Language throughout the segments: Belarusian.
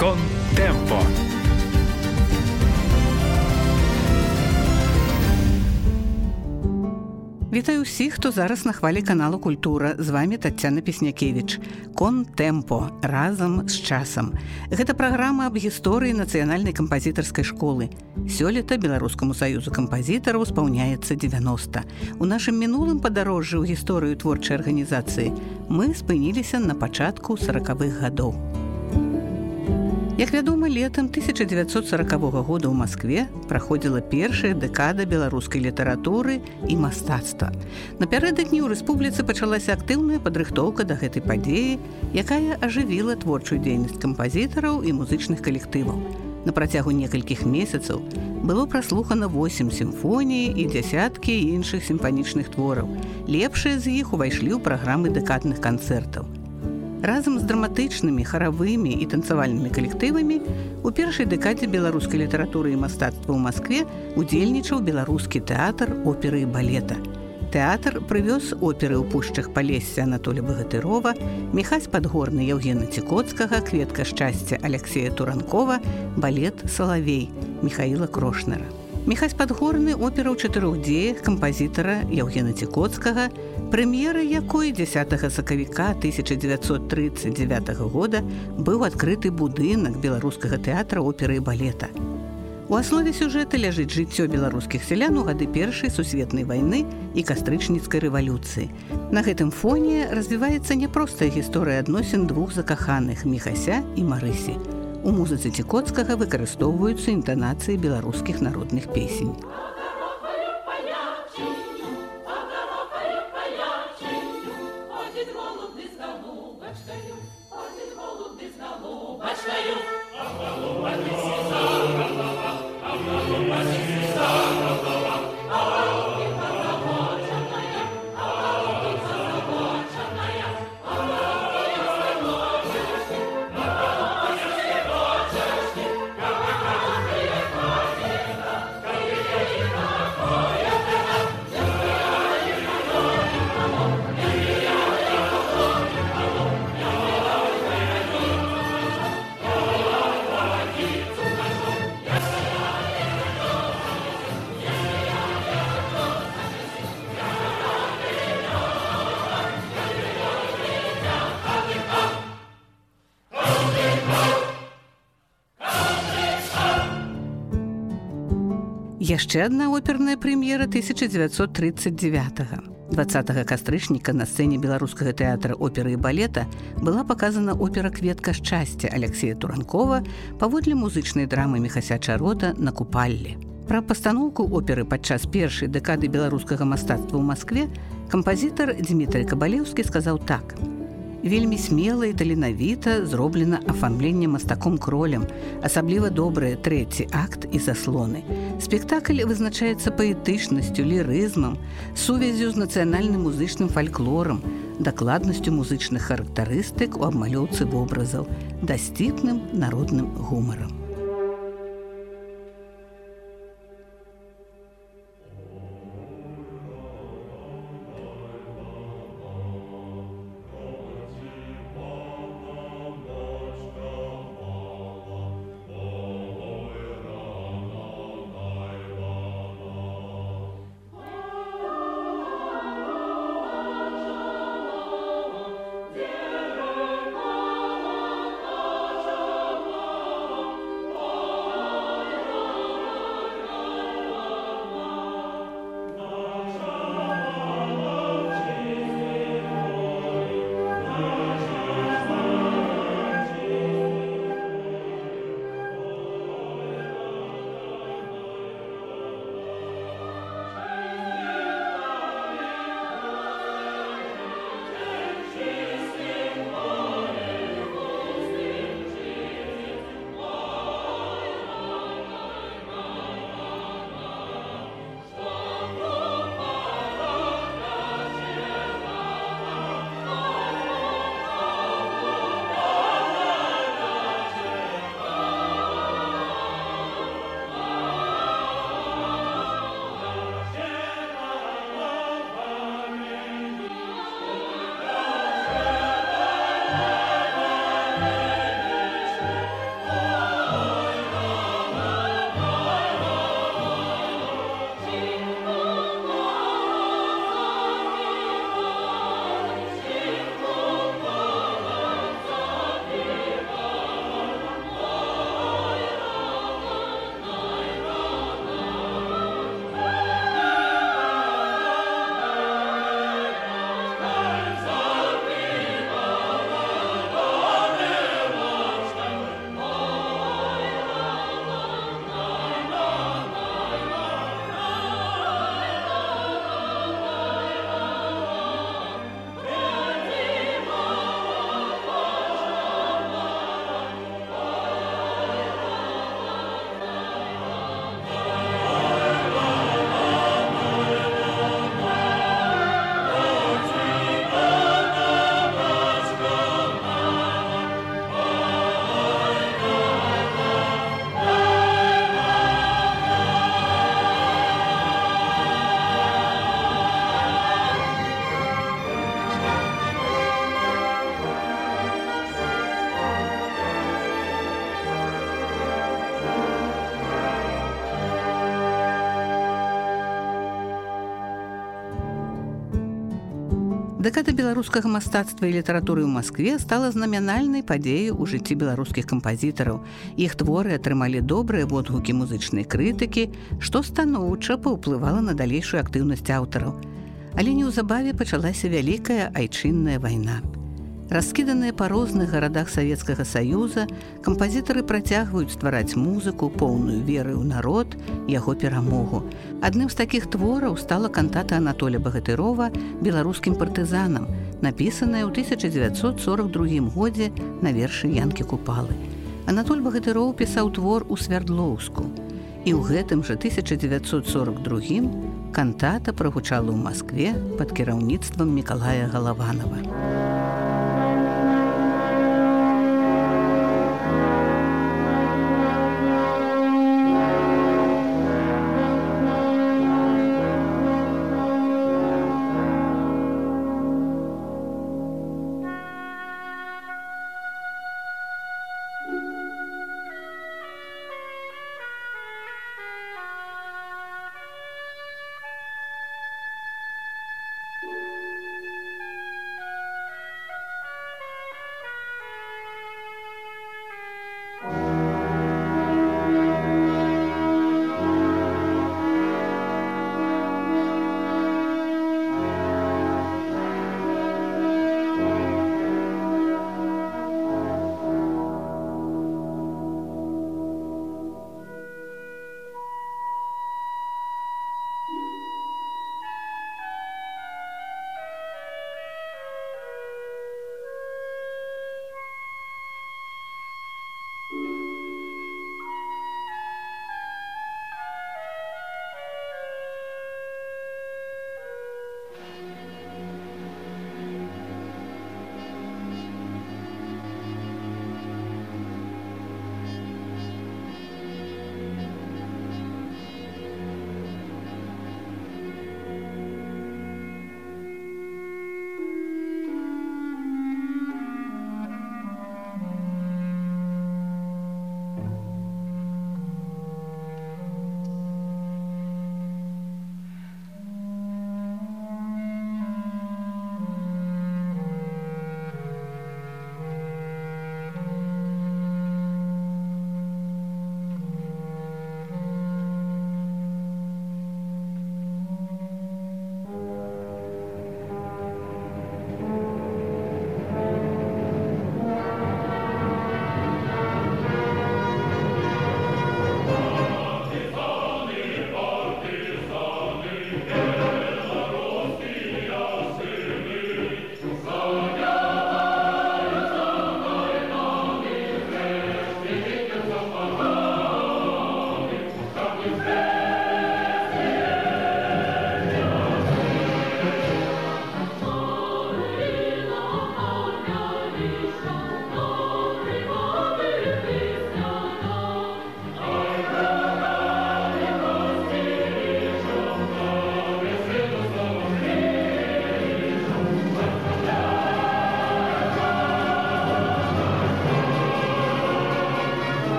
Контемпо. Вітаю ўсіх, хто зараз на хвалі каналу Культура. З вами Таццяна Песнякевіч. Контемпо. Разам з часам. Гэта праграма аб гісторыі нацыянальнай кампазітарскай школы. Сёлета Беларускаму саюзу кампазітараў спаўняецца 90. У нашым мінулым падарожжы ў гісторыю творчай арганізацыі мы спыніліся на пачатку 40-х гадоў. Як вядома, летам 1940 года ў Маскве праходзіла першая дэкада беларускай літаратуры і мастацтва. Напярэдадні ў рэспубліцы пачалася актыўная падрыхтоўка да гэтай падзеі, якая ажывіла творчую дзейнасць кампазітараў і музычных калектываў. На працягу некалькіх месяцаў было праслухана 8 сімфоній і дзясяткі іншых сімфанічных твораў. Лепшыя з іх увайшлі ў праграмы дэкадных канцэртаў. Разам з драматычнымі, харавымі і танцавальнымі калектывамі у першай дэкадзе беларускай літаратуры і мастацтва ў Маскве удзельнічаў беларускі тэатр оперы і балета. Тэатр прывёз оперы ў пушчах Палесся Анатолія Багатырова, Міхась Падгорны Яўгена Цікоцкага, Кветка шчасця Аляксея Туранкова, балет «Салавей» Міхаіла Крошнера. Міхась Падгорны опера ў 4 дзеях кампазітара Яўгена Цікоцкага, прэм'ерай якой 10 сакавіка 1939 года быў адкрыты будынак беларускага тэатра оперы і балета. У аснове сюжэта ляжыць жыццё беларускіх сялян у гады Першай сусветнай вайны і кастрычніцкай рэвалюцыі. На гэтым фоне развіваецца няпростая гісторыя адносін двух закаханых Міхася і Марысі. У музыцы Цікоцкага выкарыстоўваюцца інтанацыі беларускіх народных песень. Яшчэ адна оперная прэм'ера 1939-го. 20 кастрычніка на сцэне беларускага тэатра оперы і балета была паказана опера «Кветка шчасця» Аляксея Туранкова паводле музычнай драмы Міхася Чарота «На купаллі». Пра пастаноўку оперы падчас першай дэкады беларускага мастацтва ў Маскве кампазітар Дзмітрый Кабалеўскі сказаў так: «Вельмі смела і таленавіта зроблена афармленне мастаком кролем, асабліва добрыя трэці акт і заслоны. Спектакль вызначаецца паэтычнасцю, лірызмам, сувязю з нацыянальным музычным фальклорам, дакладнасцю музычных характарыстык у абмалёўцы вобразаў, дасціпным народным гумарам». Дэкада беларускага мастацтва і літаратуры ў Маскве стала знамянальнай падзеяй у жыцці беларускіх кампазітараў. Іх творы атрымалі добрыя водгукі музычнай крытыкі, што станоўча паўплывала на далейшую актыўнасць аўтараў. Але неўзабаве пачалася вялікая айчынная вайна. Раскіданыя па розных гарадах Савецкага Саюза, кампазітары працягваюць ствараць музыку, поўную веры ў народ, яго перамогу. Адным з такіх твораў стала кантата Анатоля Багатырова «Беларускім партызанам», напісаная ў 1942 годзе на вершы Янкі Купалы. Анатоль Багатыроў пісаў твор у Свярдлоўску. І ў гэтым жа 1942 кантата прагучала ў Маскве пад кіраўніцтвам Мікалая Галаванова.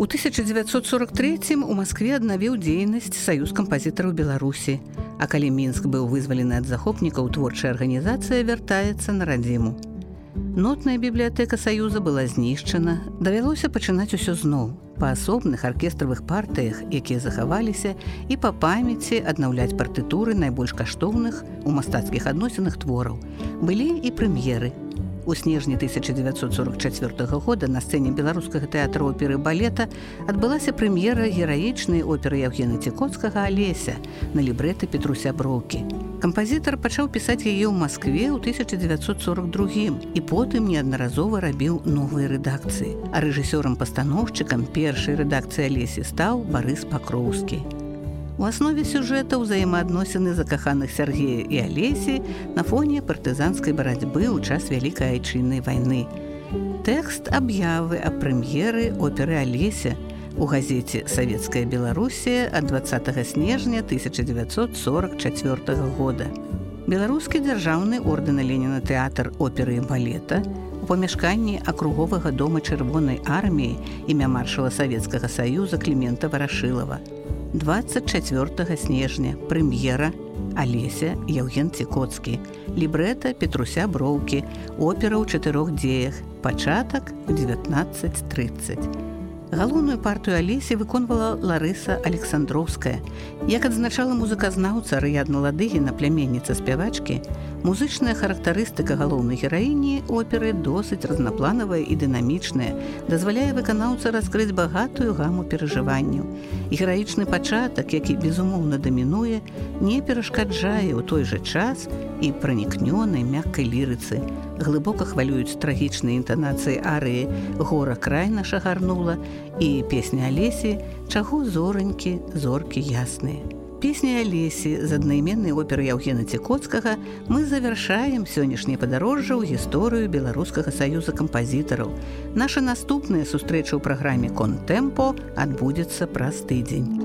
У 1943 у Маскве аднавіў дзейнасць Саюз кампазітараў Беларусі, а калі Мінск быў вызвалены ад захопнікаў, творчая арганізацыя вяртаецца на радзіму. Нотная бібліятэка Саюза была знішчана, давялося пачынаць усё зноў, па асобных аркестравых партыях, якія захаваліся, і па памяці аднаўляць партытуры найбольш каштоўных у мастацкіх адносінах твораў. Былі і прэм'еры. У снежні 1944 года на сцэне беларускага тэатра оперы балета адбылася прэм'ера гераічнай оперы Яўгена Цікоцкага «Алеся» на лібрэта Петруся Броўкі. Кампазітар пачаў пісаць яе ў Маскве ў 1942 і потым неаднаразова рабіў новыя рэдакцыі. А рэжысёрам-пастаноўшчыкам першай рэдакцыі «Алесі» стаў Барыс Пакроўскі. У аснове сюжэта ўзаемаадносіны закаханых Сяргея і Алесі на фоне партызанскай барацьбы ў час Вялікай Айчыннай вайны. Тэкст аб'явы аб прэм'еры оперы «Алеся» у газеце «Савецкая Беларусія» ад 20 снежня 1944 года. Беларускі дзяржаўны ордэн Леніна тэатр оперы і балета у памяшканні акруговага дома Чырвонай арміі імя маршала Савецкага Саюза Клімента Варашылава. 24 снежня прэм'ера «Алеся» Яўген Цікоцкі, лібрэта Петруся Броўкі, опера ў 4 дзеях, пачатак у 19:30. Галоўную партыю «Алесі» выконвала Ларыса Александроўская. Як адзначала музыказнаўца Арыядна Ладыгіна, пляменніца спявачкі, музычная характарыстыка галоўнай гераіні оперы досыць разнапланавая і дынамічная, дазваляе выканаўца раскрыць багатую гаму перажыванняў. І гераічны пачатак, які, безумоўна, дамінуе, не перашкаджае ў той жа час і пранікнёнай мяккай лірыцы. Глыбока хвалююць трагічныя інтанацыі арыі «Гора край наша гарнула» і песня Алесі «Чаго зоранькі, зоркі ясныя». Песня Алесі з аднайменнай оперы Яўгена Цікоцкага мы завяршаем сённяшняе падарожжа ў гісторыю Беларускага саюза кампазітараў. Наша наступная сустрэча ў праграме «Контэмпо» адбудзецца праз тыдзень.